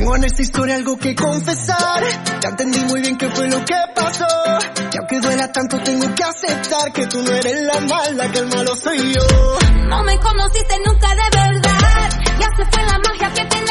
Tengo en esta historia algo que confesar. Ya entendí muy bien qué fue lo que pasó. Y aunque duela tanto tengo que aceptar que tú no eres la mala, que el malo soy yo. No me conociste nunca de verdad. Ya se fue la magia que tenía.